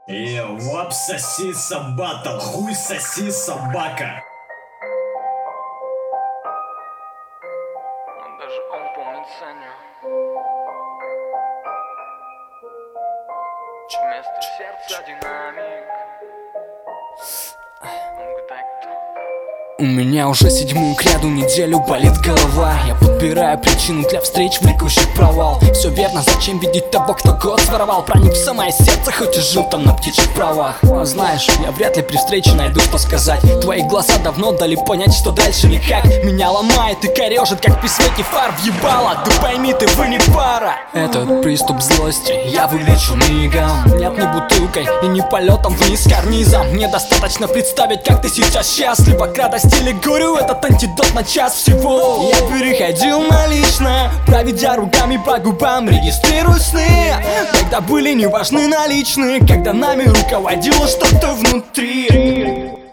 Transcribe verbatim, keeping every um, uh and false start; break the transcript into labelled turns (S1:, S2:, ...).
S1: И лап соси собака, хуй соси собака.
S2: Даже он помнит Саню. Вместо сердца динамик. Ну-ка так-то.
S3: У меня уже седьмую кряду неделю болит голова. Я подбираю причину для встреч, влекущих провал. Все верно, зачем видеть того, кто год своровал? Проник в самое сердце, хоть и жил там на птичьих правах. Но знаешь, я вряд ли при встрече найду, что сказать. Твои глаза давно дали понять, что дальше никак. Меня ломает и корежит, как при свете фар въебало. Да пойми ты, вы не пара. Этот приступ злости я вылечу мигом. Нет, не бутылкой и не полетом вниз карнизом. Мне достаточно представить, как ты сейчас счастлива. К радости или горю, этот антидот на час всего. Я переходил на личное, проведя руками по губам, регистрируя сны. Когда были неважны наличные, когда нами руководило что-то внутри.